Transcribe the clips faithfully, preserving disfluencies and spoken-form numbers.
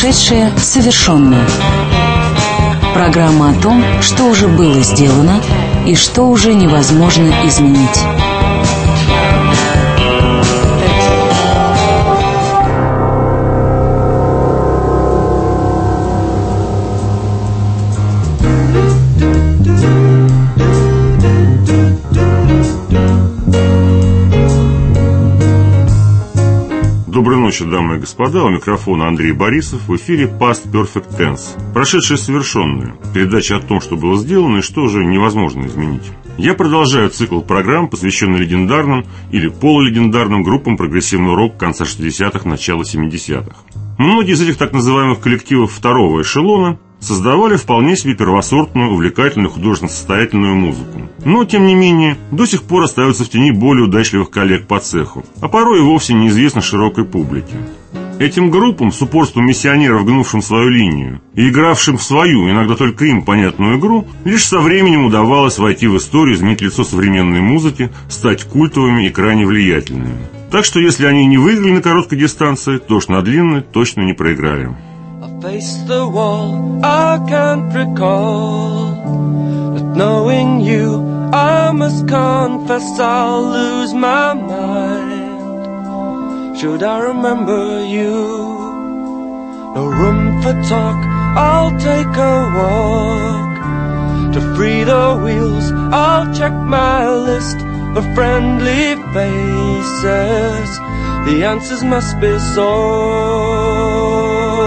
Прошедшее совершенное. Программа о том, что уже было сделано и что уже невозможно изменить. Доброй ночи, дамы и господа. У микрофона Андрей Борисов. В эфире Past Perfect Tense. Прошедшее совершенное. Передача о том, что было сделано и что уже невозможно изменить. Я продолжаю цикл программ, посвященный легендарным или полулегендарным группам прогрессивного рока конца шестидесятых, начала семидесятых. Многие из этих так называемых коллективов второго эшелона создавали вполне себе первосортную, увлекательную, художественно-состоятельную музыку. Но, тем не менее, до сих пор остаются в тени более удачливых коллег по цеху, а порой и вовсе неизвестно широкой публике. Этим группам, с упорством миссионеров, гнувшим свою линию и игравшим в свою, иногда только им понятную игру, лишь со временем удавалось войти в историю, изменить лицо современной музыки, стать культовыми и крайне влиятельными. Так что, если они не выиграли на короткой дистанции, то уж на длинной точно не проиграли. Face the wall, I can't recall that knowing you, I must confess I'll lose my mind. Should I remember you? No room for talk, I'll take a walk. To free the wheels, I'll check my list of friendly faces. The answers must be sought.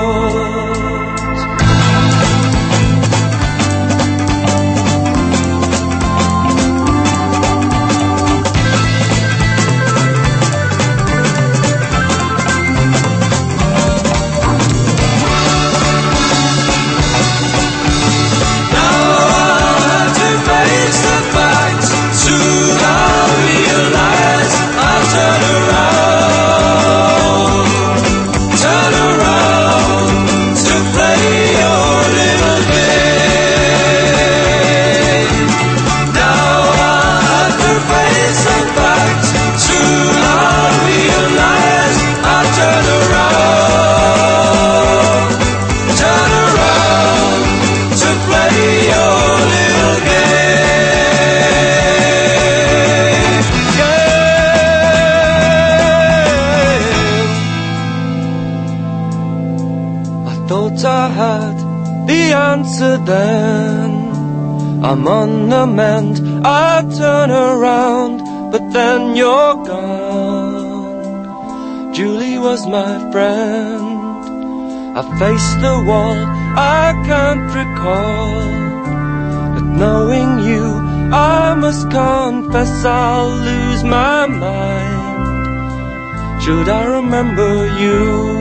Then I'm on the mend, I turn around, but then you're gone. Julie was my friend. I faced the wall, I can't recall that knowing you, I must confess I'll lose my mind. Should I remember you?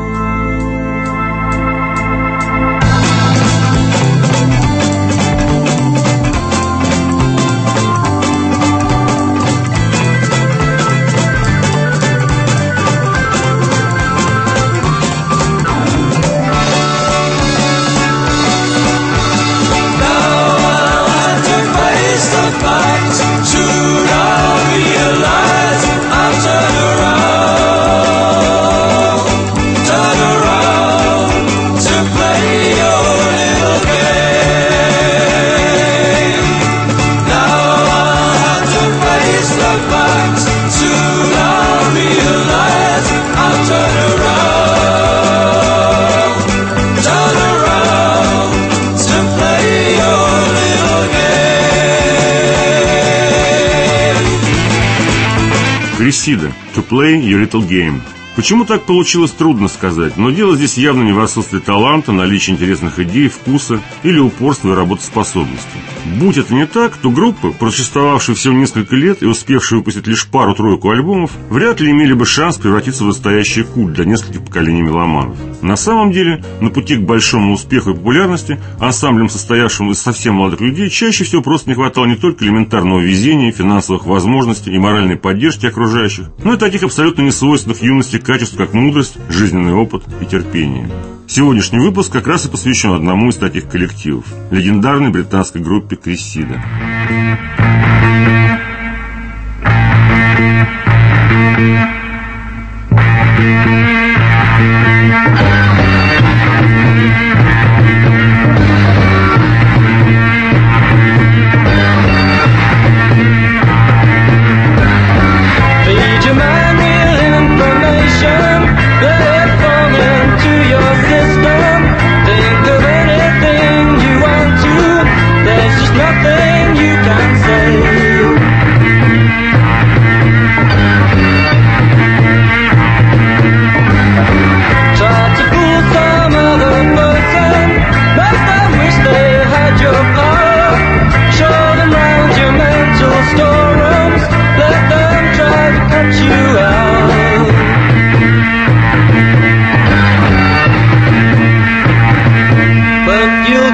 Cressida, To Play Your Little Game. Почему так получилось, трудно сказать, но дело здесь явно не в отсутствии таланта, наличии интересных идей, вкуса или упорства и работоспособности. Будь это не так, то группы, просуществовавшие всего несколько лет и успевшие выпустить лишь пару-тройку альбомов, вряд ли имели бы шанс превратиться в настоящий культ для нескольких поколений меломанов. На самом деле, на пути к большому успеху и популярности ансамблем, состоявшим из совсем молодых людей, чаще всего просто не хватало не только элементарного везения, финансовых возможностей и моральной поддержки окружающих, но и таких абсолютно несвойственных юности качеств, как мудрость, жизненный опыт и терпение. Сегодняшний выпуск как раз и посвящен одному из таких коллективов – легендарной британской группе Cressida.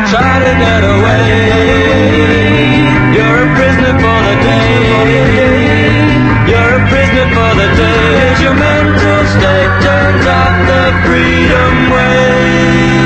try to get away. You're a prisoner for the day. You're a prisoner for the day. As your mental state turns off the freedom way.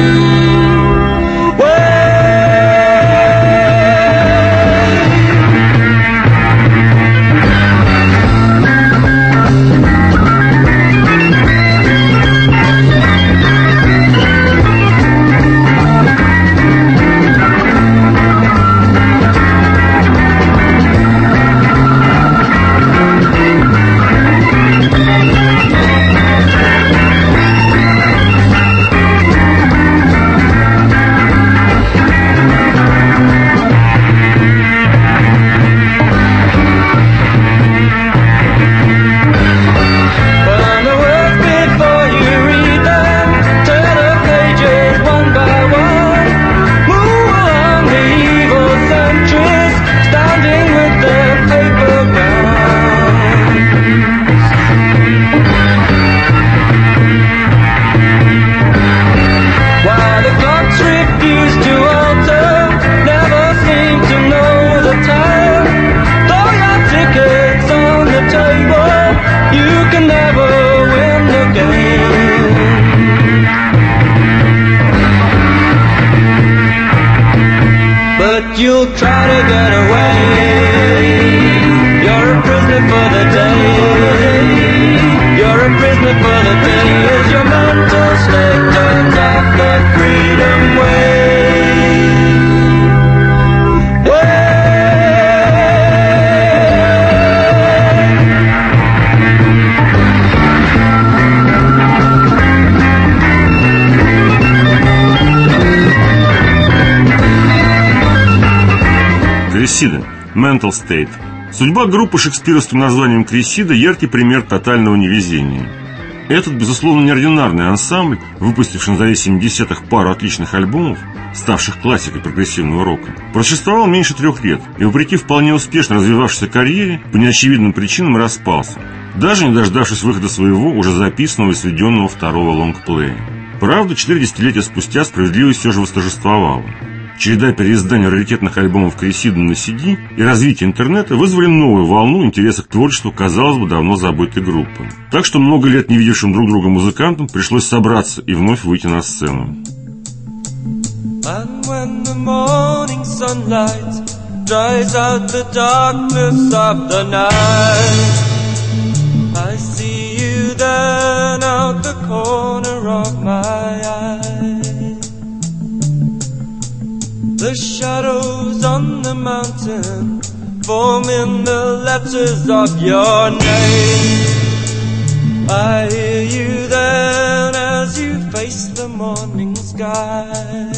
You'll try to get away. You're a prisoner for the day. You're a prisoner for the day. As your mental state turns off the freedom way. Крисида. Mental State. Судьба группы с шекспировским названием Крисида – яркий пример тотального невезения. Этот, безусловно, неординарный ансамбль, выпустивший на заре семидесятых пару отличных альбомов, ставших классикой прогрессивного рока, просуществовал меньше трех лет и, вопреки вполне успешно развивавшейся карьере, по неочевидным причинам распался, даже не дождавшись выхода своего уже записанного и сведенного второго лонгплея. Правда, четыре десятилетия спустя справедливость все же восторжествовала. Череда переизданий раритетных альбомов Крисиды на си ди и развитие интернета вызвали новую волну интереса к творчеству, казалось бы, давно забытой группы. Так что много лет не видевшим друг друга музыкантам пришлось собраться и вновь выйти на сцену. And when the morning sunlight dries out the darkness of the night, I see you then out the corner of my eye. The shadows on the mountain form in the letters of your name. I hear you then as you face the morning sky.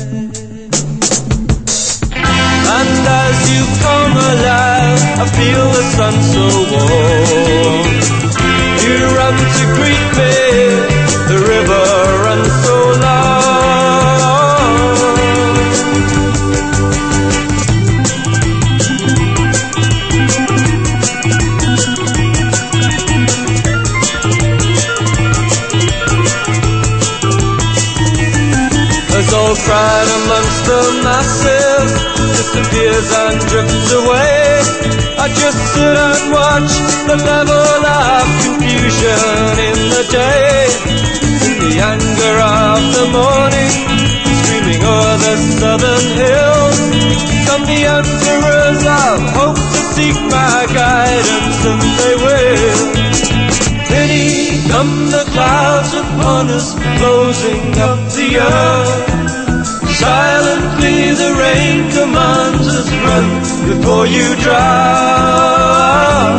And as you come alive, I feel the sun so warm. You run to greet me, the river runs so long. All pride amongst the masses disappears and drifts away. I just sit and watch the level of confusion in the day. In the anger of the morning, screaming o'er the southern hills, come the emperors of hope to seek my guidance, and they will. Pity come the clouds upon us, closing up the earth. Silently the rain commands us, run before you drown.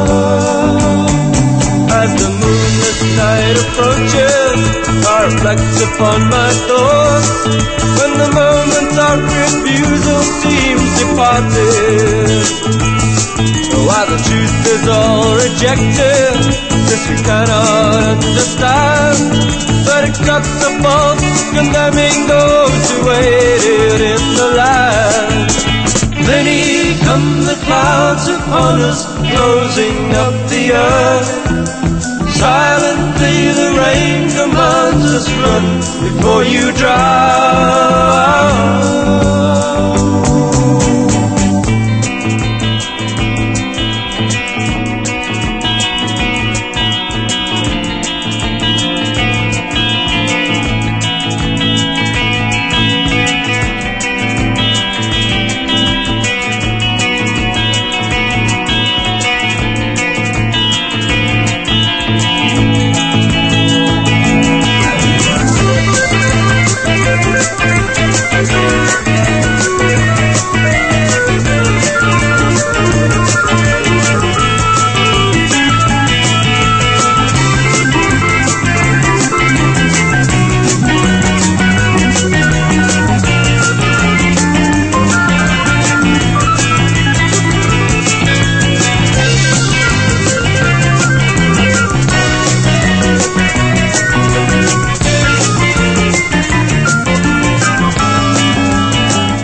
As the moonless night approaches, I reflect upon my thoughts. When the moment of refusal seems departed, while the truth is all rejected, this you cannot understand. But it cuts the fault, condemning those who waited in the land. Many come the clouds upon us, closing up the earth. Silently the rain commands us, run before you drown.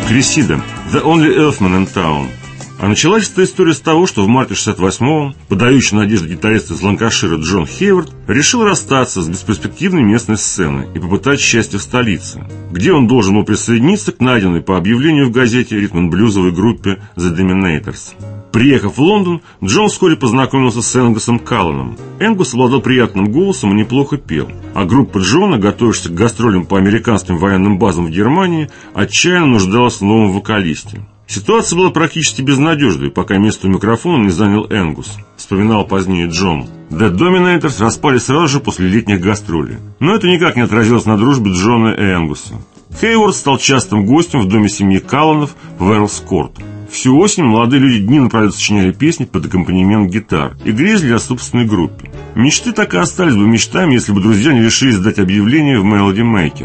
Крисида, The Only Earthman in Town. А началась эта история с того, что в марте шестьдесят восьмого подающий надежды гитарист из Ланкашира Джон Хейвард решил расстаться с бесперспективной местной сценой и попытать счастье в столице, где он должен был присоединиться к найденной по объявлению в газете ритм-н-блюзовой группе The Dominators. Приехав в Лондон, Джон вскоре познакомился с Энгусом Калланом. Энгус обладал приятным голосом и неплохо пел, а группа Джона, готовящаяся к гастролям по американским военным базам в Германии, отчаянно нуждалась в новом вокалисте. Ситуация была практически безнадежной, пока место у микрофона не занял Энгус, вспоминал позднее Джон. The Dominators распали сразу же после летних гастролей, но это никак не отразилось на дружбе Джона и Энгуса. Хейвард стал частым гостем в доме семьи Калланов в Эрлс-Корт. Всю осень молодые люди дни напролет сочиняли песни под аккомпанемент гитар и грезили о собственной группе. Мечты так и остались бы мечтами, если бы друзья не решились дать объявление в Melody Maker.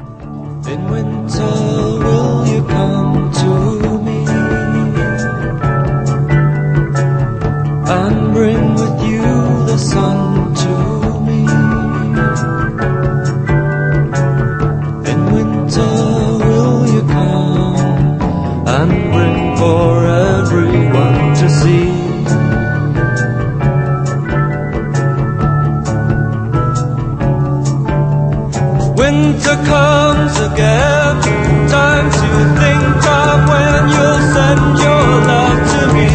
Winter comes again, time to think of when you'll send your love to me.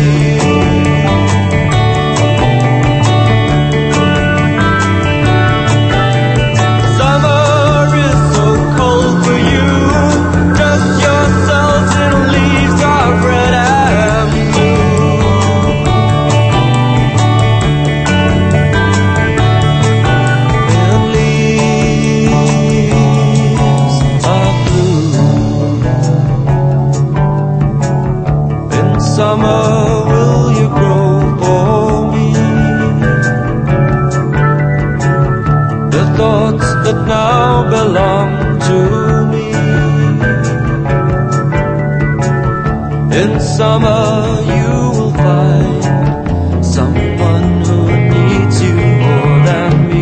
Summer is so cold for you, just yourselves in leaves of red and blue. And leaves of blue. In summer will you grow for me? The thoughts that now belong to me. In summer you will find someone who needs you more than me.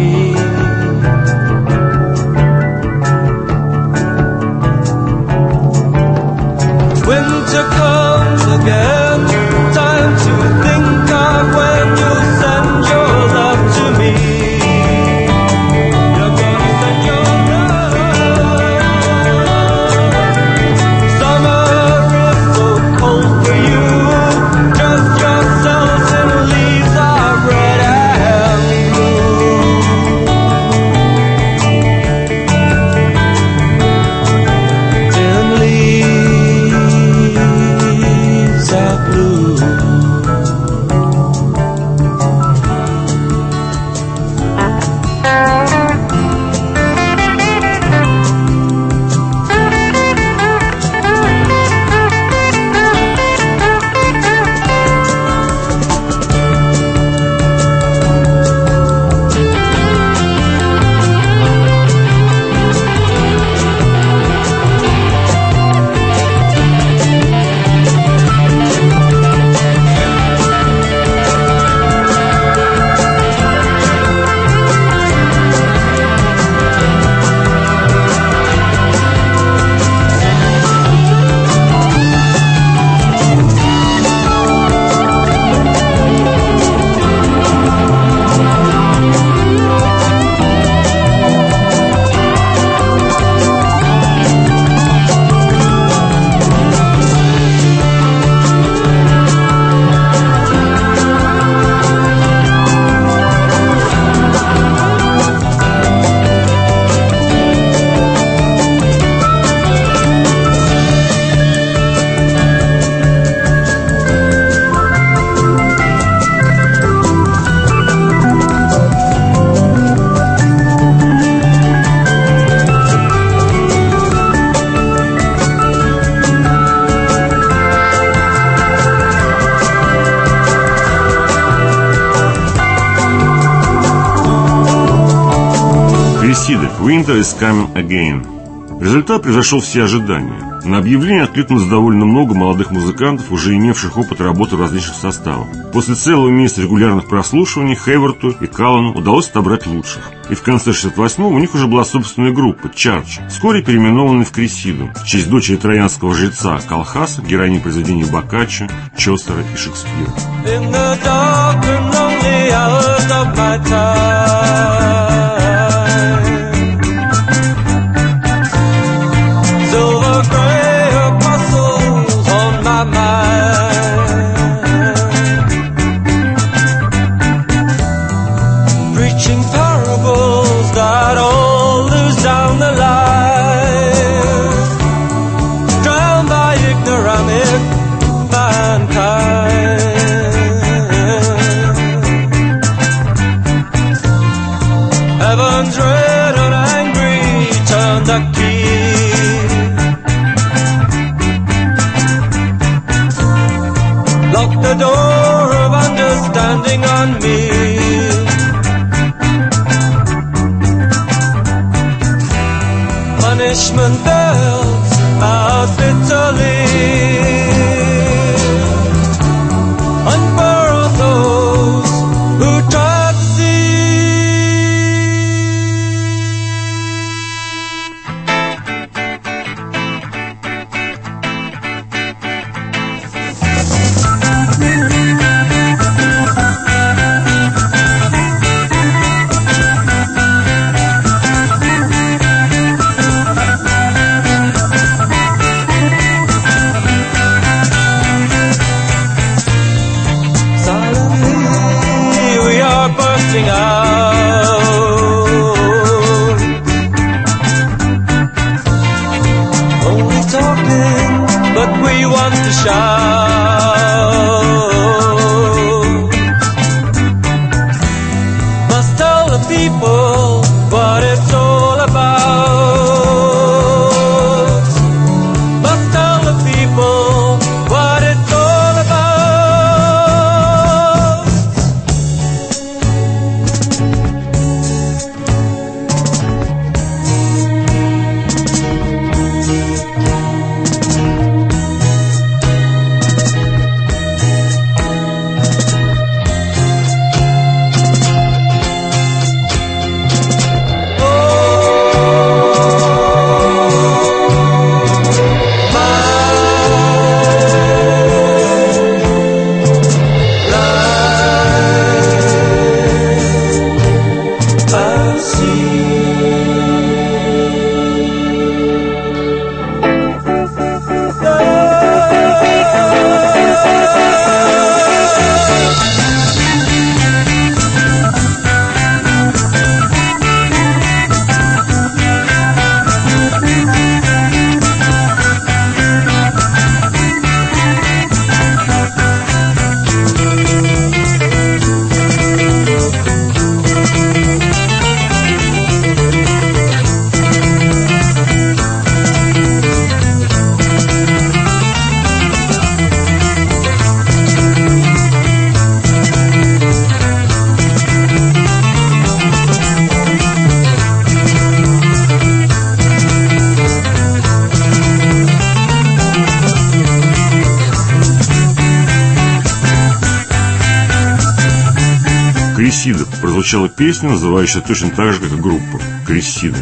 Winter comes again, time to think of when you'll send your love to me. You're gonna send your love. Summer is so cold for you, just yourselves in leaves of red and blue. In leaves of blue. Крисида, Winter is Coming Again. Результат превзошел все ожидания. На объявление откликнулось довольно много молодых музыкантов, уже имевших опыт работы в различных составах. После целого месяца регулярных прослушиваний Хейварту и Каллану удалось отобрать лучших. И в конце шестьдесят восьмого у них уже была собственная группа «Чардж», вскоре переименованная в «Крисиду», в честь дочери троянского жреца Калхаса, героини произведений Боккаччо, Чосера и Шекспира. On me, punishment bells out bitterly, unfurl those who try to see. «Крисида» прозвучала песня, называющая точно так же, как и группа «Крисида».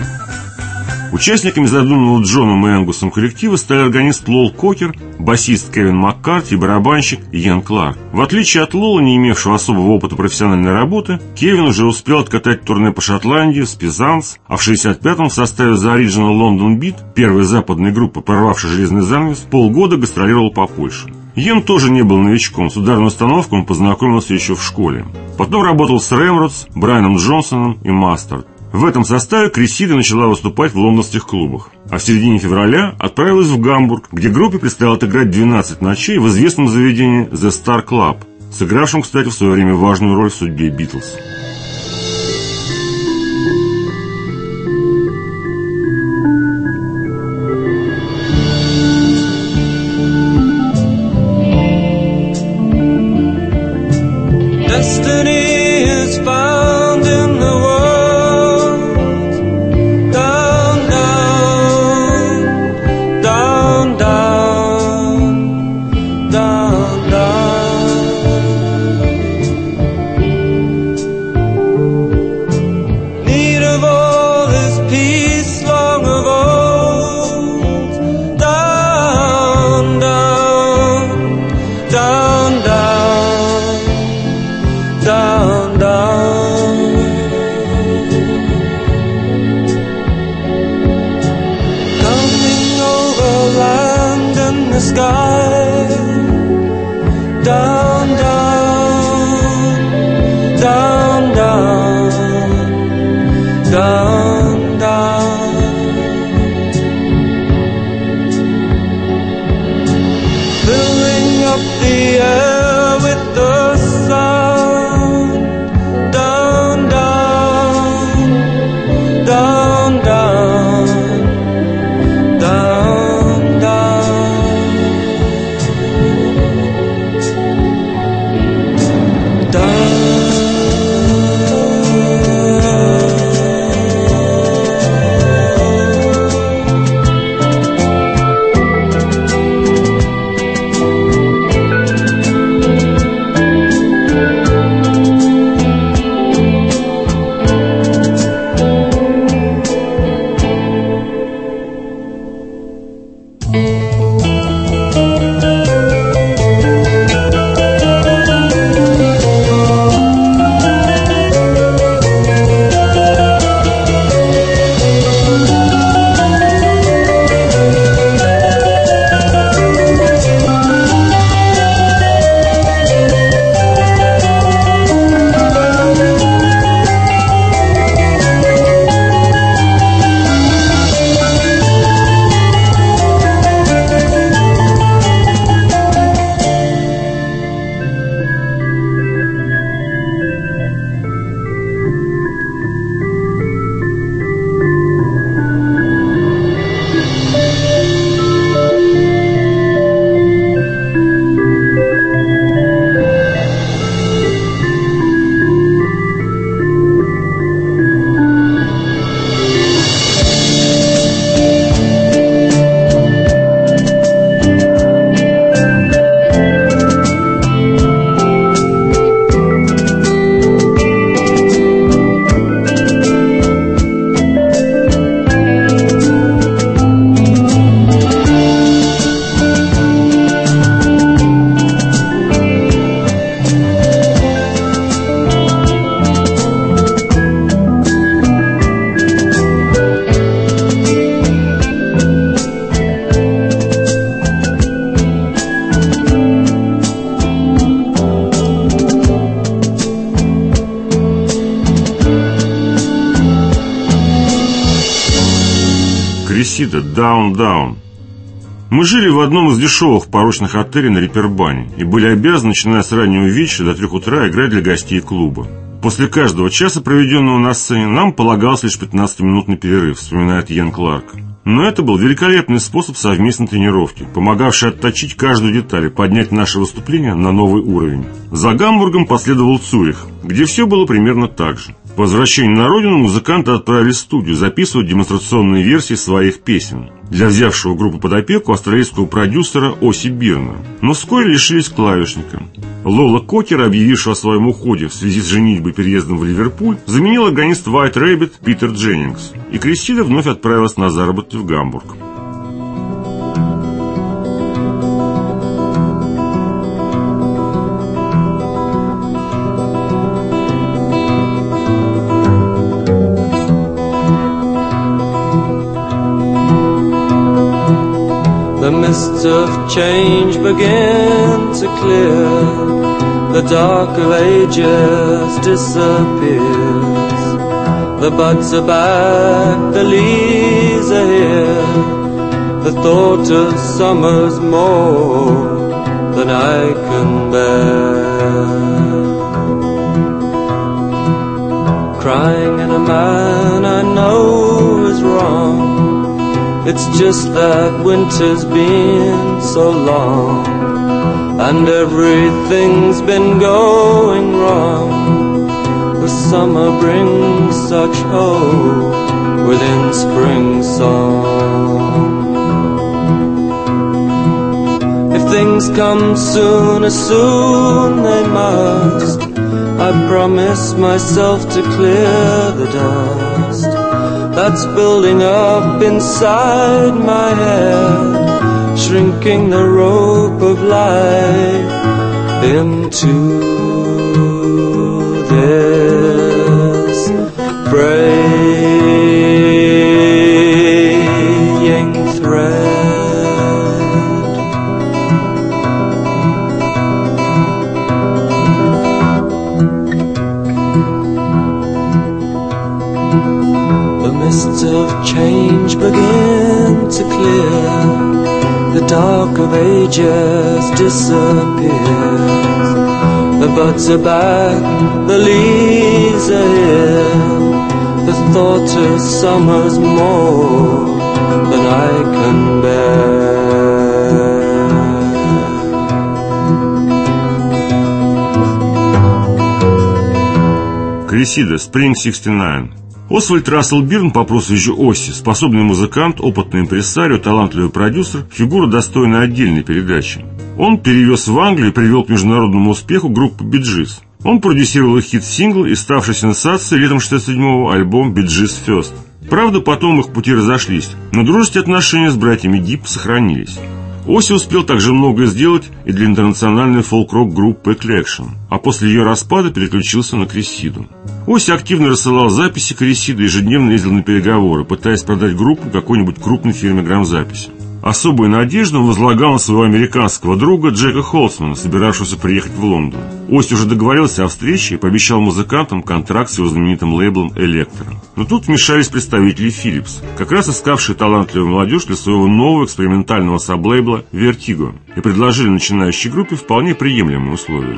Участниками задуманного Джоном и Энгусом коллектива стали органист Лол Кокер, басист Кевин Маккарти и барабанщик Иэн Кларк. В отличие от Лола, не имевшего особого опыта профессиональной работы, Кевин уже успел откатать турне по Шотландии с Пизанс, а в шестьдесят пятом в составе The Original London Beat, первой западной группы, прорвавшей железный занавес, полгода гастролировал по Польше. Иэн тоже не был новичком, с ударной установкой он познакомился еще в школе. Потом работал с Рэмродс, Брайаном Джонсоном и Мастерд. В этом составе Крисида начала выступать в лондонских клубах, а в середине февраля отправилась в Гамбург, где группе предстояло отыграть двенадцать ночей в известном заведении The Star Club, сыгравшем, кстати, в свое время важную роль в судьбе Битлз. Found in the world, down, down. the sky. Down, down, down, down, down, down. Filling up the air with the sound. Down, down, down, down, down, down. Крисида, Down, Down. Мы жили в одном из дешевых порочных отелей на Рипербане и были обязаны, начиная с раннего вечера до трех утра, играть для гостей клуба. После каждого часа, проведенного на сцене, нам полагался лишь пятнадцатиминутный перерыв, вспоминает Йен Кларк. Но это был великолепный способ совместной тренировки, помогавший отточить каждую деталь и поднять наше выступление на новый уровень. За Гамбургом последовал Цюрих, где все было примерно так же. По возвращении на родину музыканты отправились в студию записывать демонстрационные версии своих песен для взявшего группу под опеку австралийского продюсера Оси Бирна. Но вскоре лишились клавишника. Лола Кокер, объявившего о своем уходе в связи с женитьбой и переездом в Ливерпуль, заменил органист White Rabbit Питер Дженнингс, и Крисида вновь отправилась на заработки в Гамбург. The mists of change begin to clear. The dark of ages disappears. The buds are back, the leaves are here. The thought of summer's more than I can bear. Crying in a man I know is wrong. It's just that winter's been so long, and everything's been going wrong. The summer brings such hope within spring song. If things come soon, as soon they must, I promise myself to clear the dust that's building up inside my head, shrinking the rope of life into this praying thread. of ages disappears. The buds are back, the leaves are here. The thought of summer's more than I can bear. Крисида, Spring шестьдесят девять. Освальд Рассел Бирн по прозвищу Оси, способный музыкант, опытный импресарио, талантливый продюсер, фигура, достойная отдельной передачи. Он перевез в Англию и привел к международному успеху группу Bee Gees. Он продюсировал их хит-сингл и ставший сенсацией летом шестьдесят седьмого альбом Bee Gees First. Правда, потом их пути разошлись, но дружеские отношения с братьями Дип сохранились. Оси успел также многое сделать и для интернациональной фолк-рок группы Collection, а после ее распада переключился на Крисиду. Оси активно рассылал записи Крисиды и ежедневно ездил на переговоры, пытаясь продать группу какой-нибудь крупной фирме грамзаписи. Особую надежду он возлагал на своего американского друга Джека Холцмана, собиравшегося приехать в Лондон. Оси уже договорился о встрече и пообещал музыкантам контракт с его знаменитым лейблом «Электро». Но тут вмешались представители Philips, как раз искавшие талантливую молодежь для своего нового экспериментального саблейбла «Vertigo», и предложили начинающей группе вполне приемлемые условия.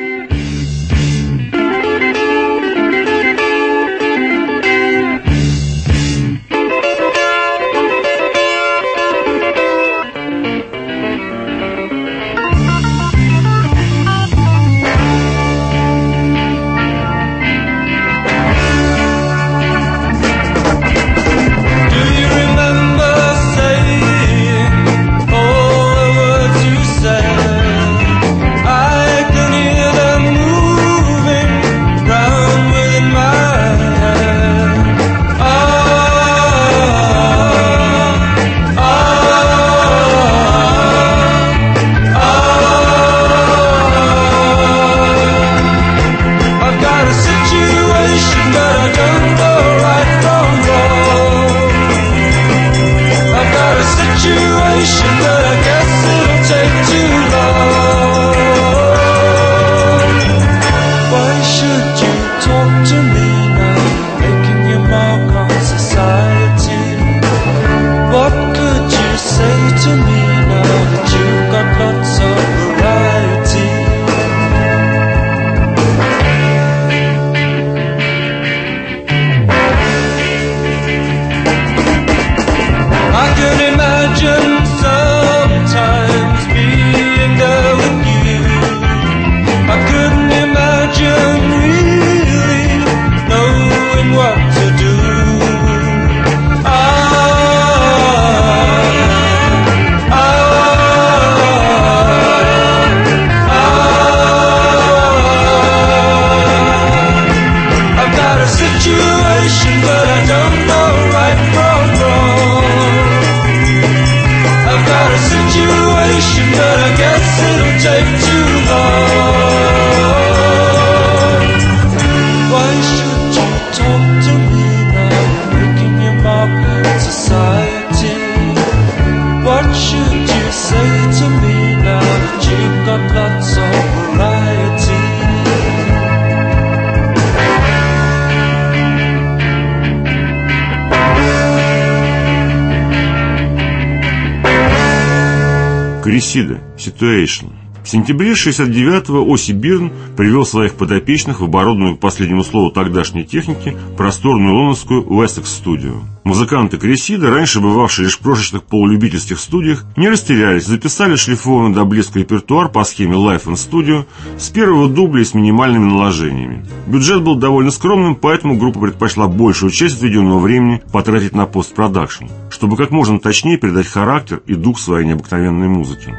Крисида, Situation. В сентябре шестьдесят девятого Оси Бирн привел своих подопечных в оборудованную по последнему слову тогдашней техники просторную лондонскую Wessex студию. Музыканты Крисида, раньше бывавшие лишь в крошечных полулюбительских студиях, не растерялись, записали шлифованный до блеска репертуар по схеме Live in Studio с первого дубля и с минимальными наложениями. Бюджет был довольно скромным, поэтому группа предпочла большую часть отведенного времени потратить на постпродакшн, чтобы как можно точнее передать характер и дух своей необыкновенной музыки.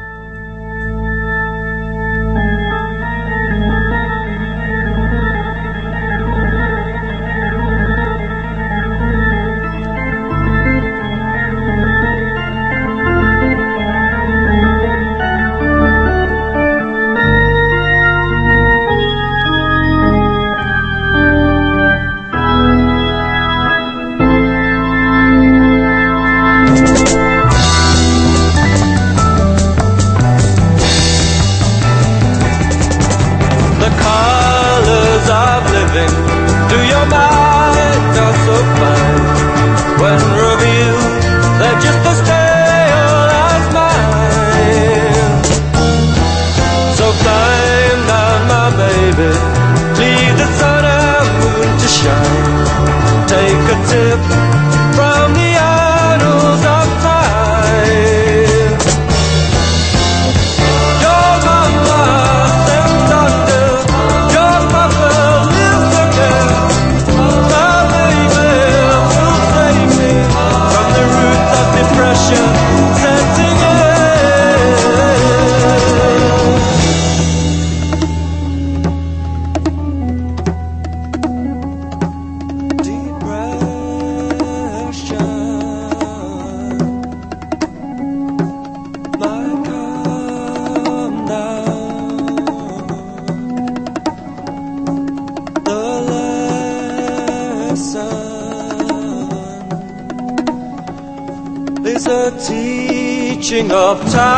the teaching of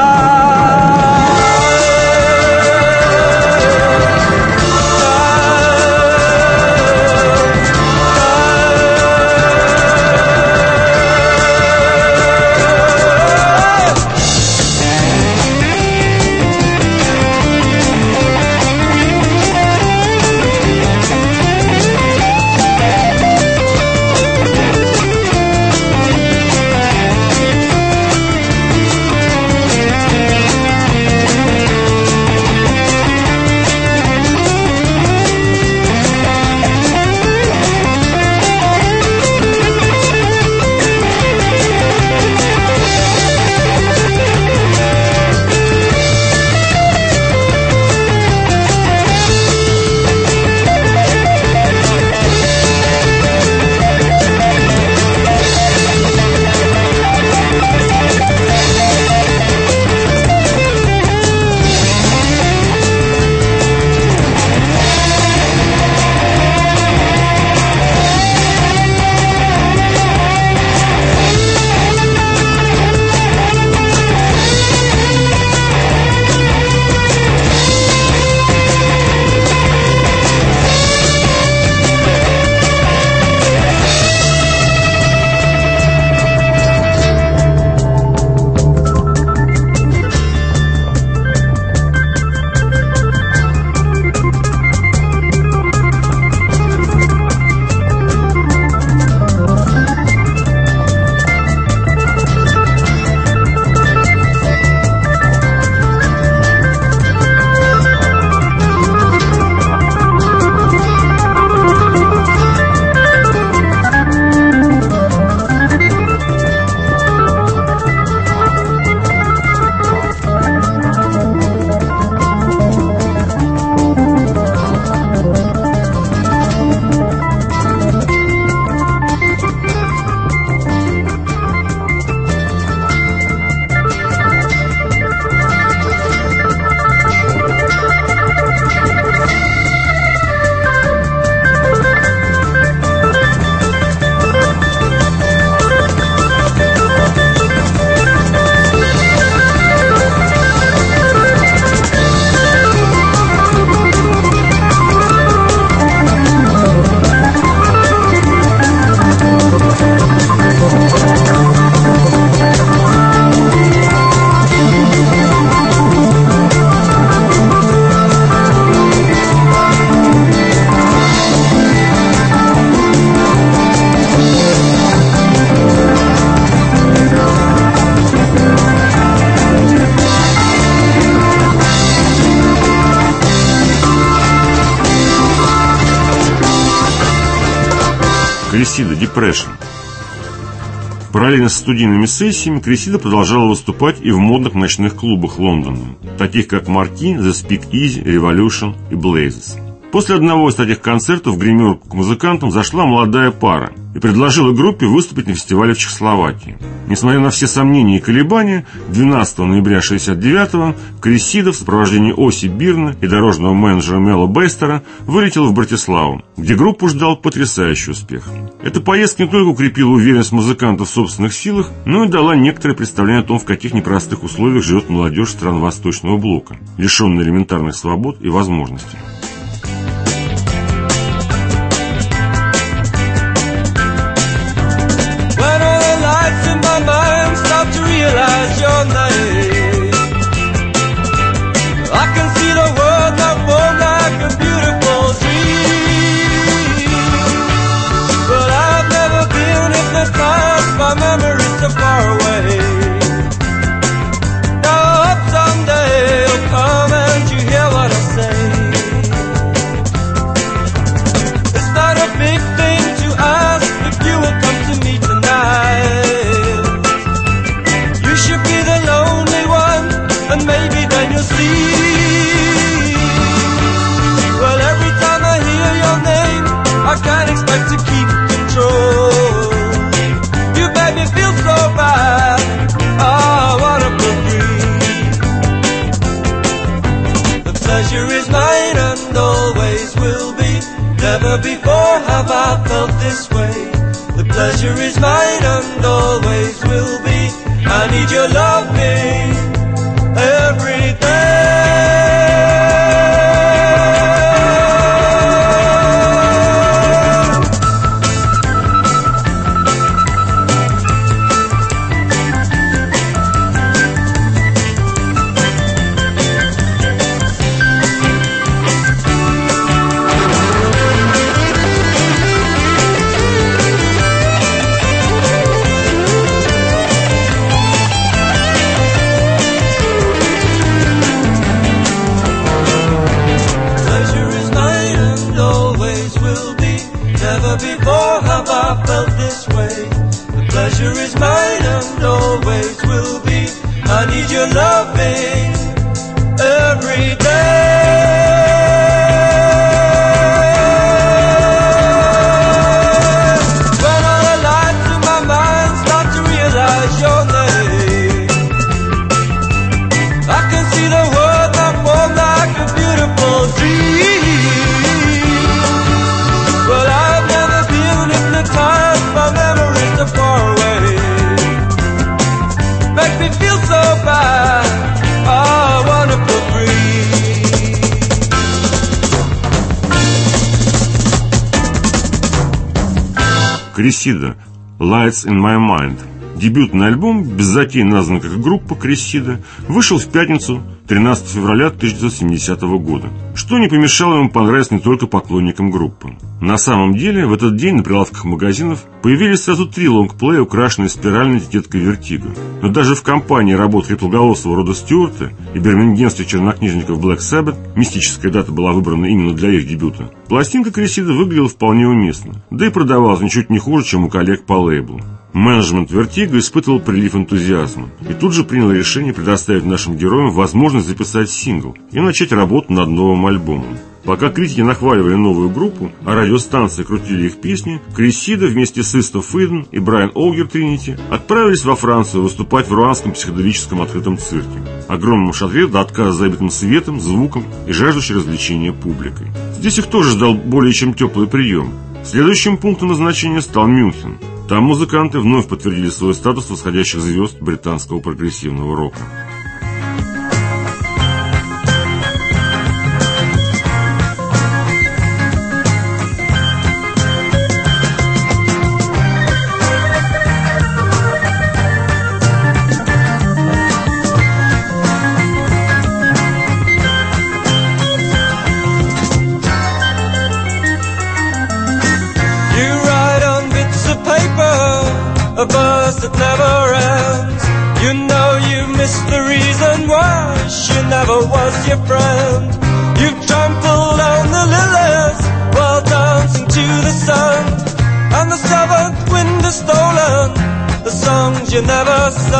time. Крисида Depression. Параллельно с студийными сессиями Крисида продолжала выступать и в модных ночных клубах Лондона, таких как Marquee, The Speak Easy, Revolution и Blazes. После одного из таких концертов в гримерку к музыкантам зашла молодая пара и предложила группе выступить на фестивале в Чехословакии. Несмотря на все сомнения и колебания, двенадцатого ноября шестьдесят девятого Крисида в сопровождении Оси Бирна и дорожного менеджера Мела Бейстера вылетела в Братиславу, где группу ждал потрясающий успех. Эта поездка не только укрепила уверенность музыкантов в собственных силах, но и дала некоторое представление о том, в каких непростых условиях живет молодежь стран Восточного блока, лишенная элементарных свобод и возможностей. Realize your name. I can see the world that was like a beautiful dream, but I've never been hypnotized by memories so far away. Now I hope someday you'll come and you hear what I say. It's not a big thing to ask if you will come to me tonight. And maybe then you'll see. Well, every time I hear your name, I can't expect to keep control. You made me feel so bad. Oh, what a good dream. The pleasure is mine and always will be. Never before have I felt this way. The pleasure is mine and always will be. And I need your loving every day. Before have I felt this way. The pleasure is mine and always will be. I need your loving every day. When all the lights in my mind start to realize your name, I can see the world unfold like a beautiful dream. Well, I've never been hypnotized by memories so far away. Make me feel so bad. Oh, wonderful breeze. Крисида. Lights in My Mind. Дебютный альбом, без затей назван как группа Крисида, вышел в пятницу, тринадцатого февраля тысяча девятьсот семидесятого года, что не помешало ему понравиться не только поклонникам группы. На самом деле, в этот день на прилавках магазинов появились сразу три лонгплея, украшенные спиральной этикеткой Vertigo. Но даже в компании работ хриплоголосого Рода Стюарта и бирмингемских чернокнижников Black Sabbath, мистическая дата была выбрана именно для их дебюта, пластинка Крисида выглядела вполне уместно, да и продавалась ничуть не хуже, чем у коллег по лейблу. Менеджмент Vertigo испытывал прилив энтузиазма и тут же принял решение предоставить нашим героям возможность записать сингл и начать работу над новым альбомом. Пока критики нахваливали новую группу, а радиостанции крутили их песни, Крисида вместе с Исто Фиден и Брайан Олгер Тринити отправились во Францию выступать в руанском психоделическом открытом цирке, огромном шатре до отказа забитым светом, звуком и жаждущей развлечения публикой. Здесь их тоже ждал более чем теплый прием. Следующим пунктом назначения стал Мюнхен. Там музыканты вновь подтвердили свой статус восходящих звезд британского прогрессивного рока. A buzz that never ends. You know you missed the reason why she never was your friend. You've trampled on the lilies while dancing to the sun, and the seventh wind has stolen the songs you never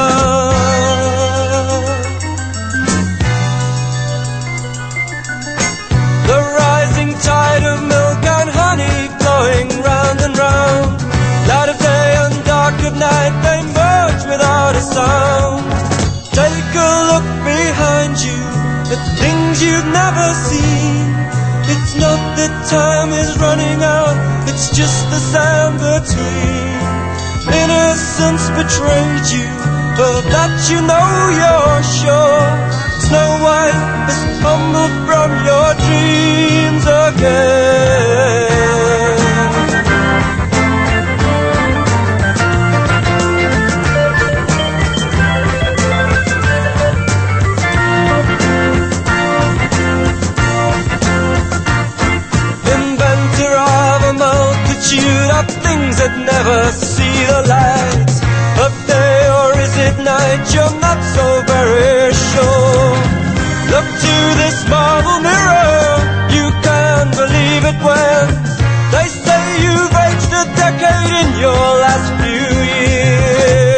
sung. The rising tide of milk and honey flowing round and round, light of day and dark of night, they merge without a sound. Take a look behind you at things you've never seen. It's not that time is running out, it's just the sand between. Innocence betrayed you, of that you know you're sure. Snow White has tumbled from your dreams again. Multitude of things that never see the light of day, or is it night? You're not so very sure. Look to this marble mirror, you can't believe it when they say you've aged a decade in your last few years.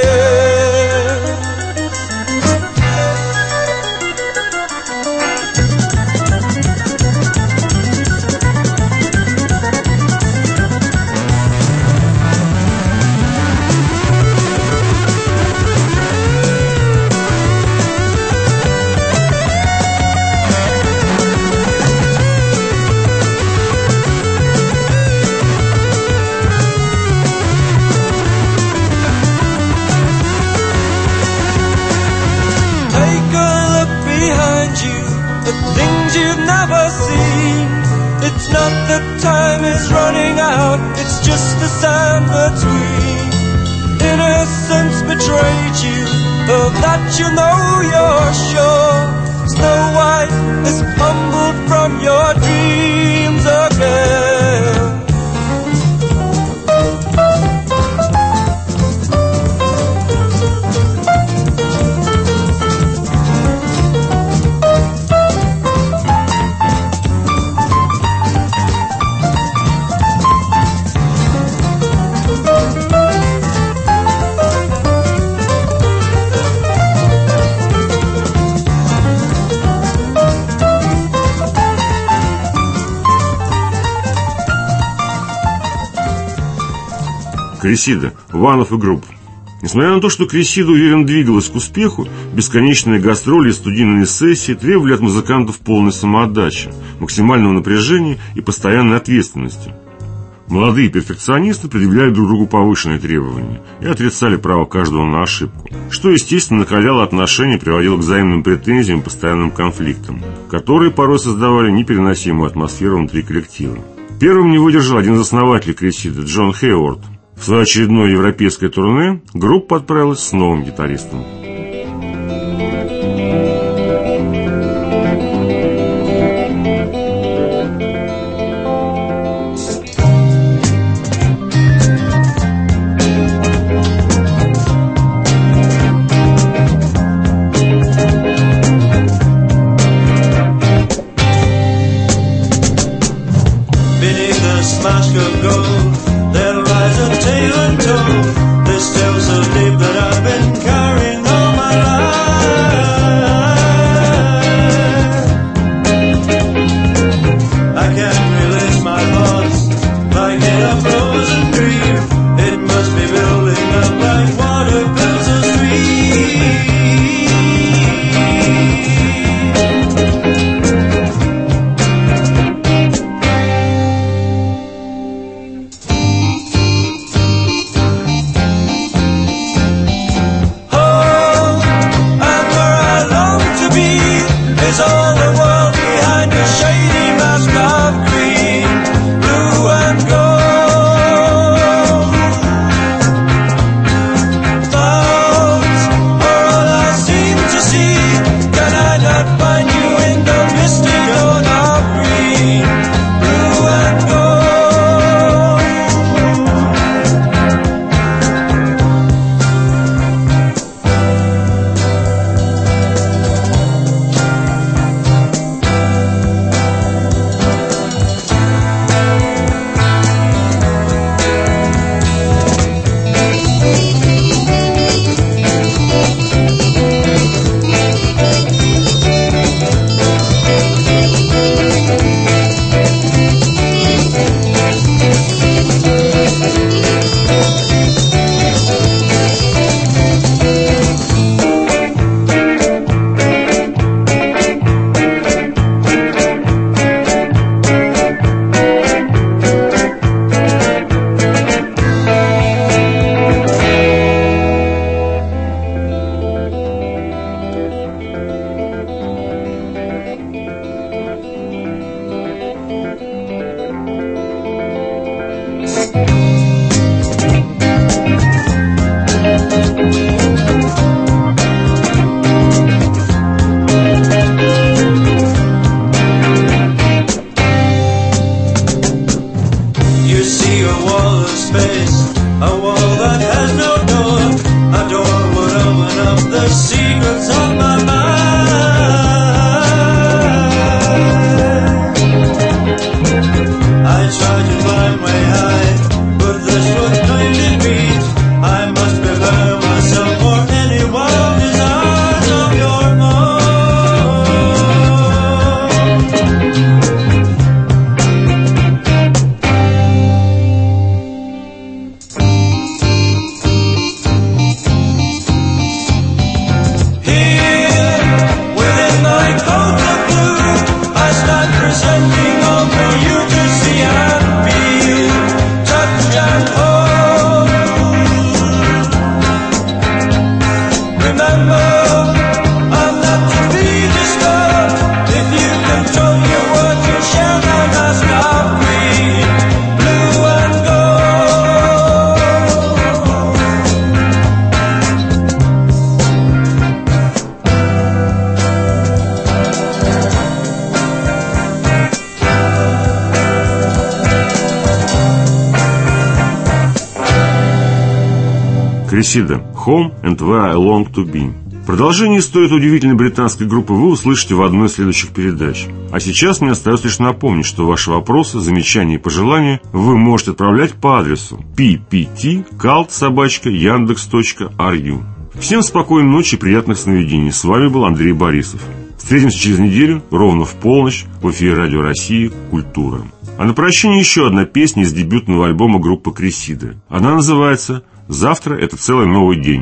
the things you've never seen. It's not that time is running out, it's just the sand between. Innocence betrayed you, of that you know you're sure. Snow White is humbled from your dreams again. Кресида, Ванов и групп. Несмотря на то, что Кресида уверенно двигалась к успеху, бесконечные гастроли и студийные сессии требовали от музыкантов полной самоотдачи, максимального напряжения и постоянной ответственности. Молодые перфекционисты предъявляли друг другу повышенные требования и отрицали право каждого на ошибку, что, естественно, накаляло отношения, приводило к взаимным претензиям и постоянным конфликтам, которые порой создавали непереносимую атмосферу внутри коллектива. Первым не выдержал один из основателей Кресиды, Джон Хейворд. В свое очередное европейское турне группа отправилась с новым гитаристом. Крисида «Home and Where I Long to Be». Продолжение истории удивительной британской группы вы услышите в одной из следующих передач. А сейчас мне остается лишь напомнить, что ваши вопросы, замечания и пожелания вы можете отправлять по адресу пи пи ти калт собака яндекс точка ру. Всем спокойной ночи и приятных сновидений. С вами был Андрей Борисов. Встретимся через неделю, ровно в полночь, в эфире Радио России «Культура». А на прощание еще одна песня из дебютного альбома группы Крисида. Она называется «Завтра – это целый новый день».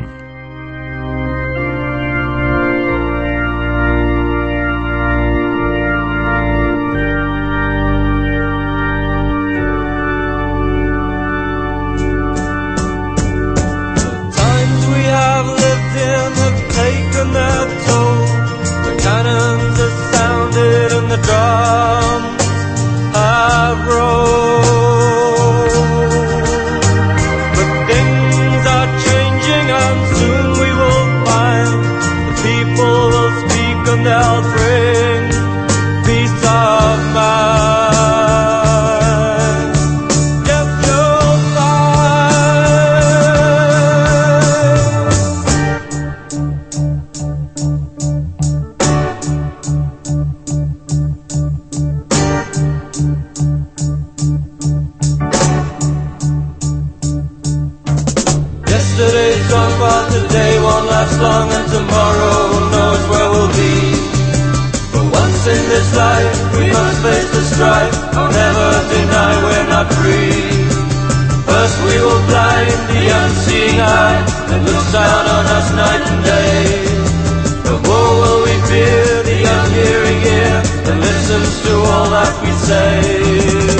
Yesterday's gone, but today won't last long, and tomorrow knows where we'll be. But once in this life, we must face the strife, never deny we're not free. First we will blind the unseeing eye that looks down on us night and day. No more will we fear the unhearing ear that listens to all that we say.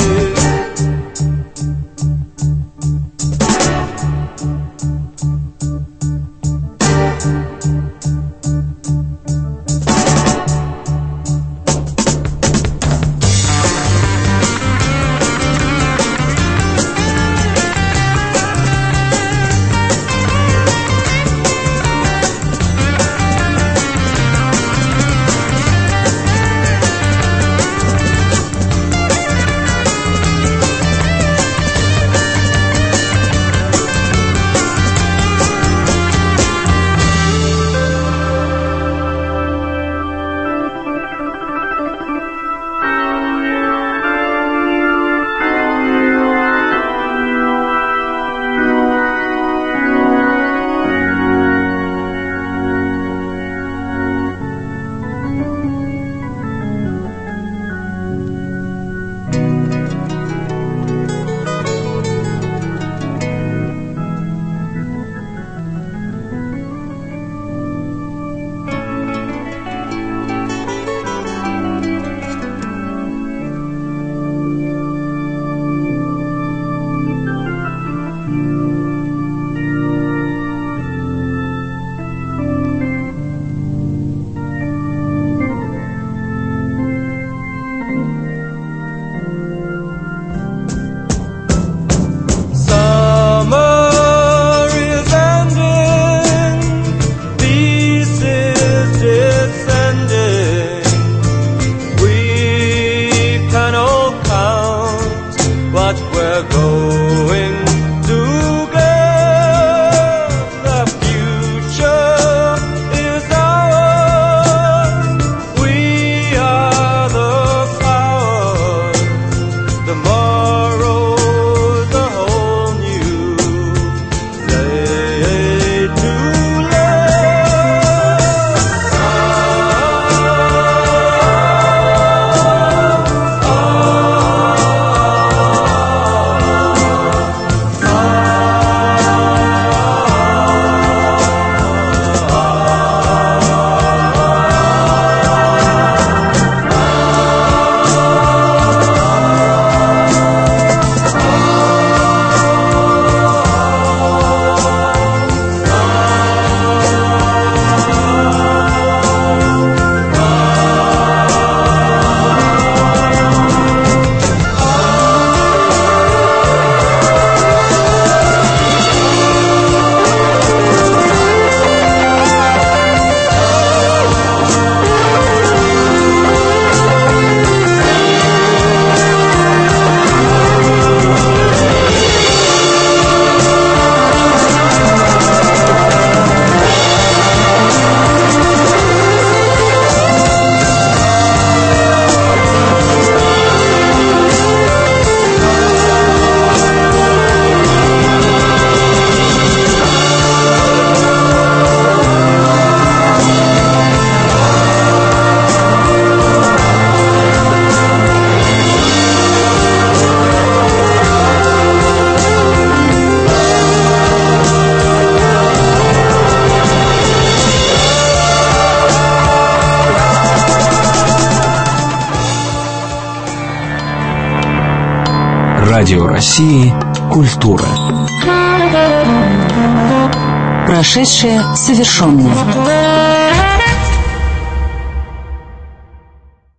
Радио России «Культура». Прошедшее совершенное.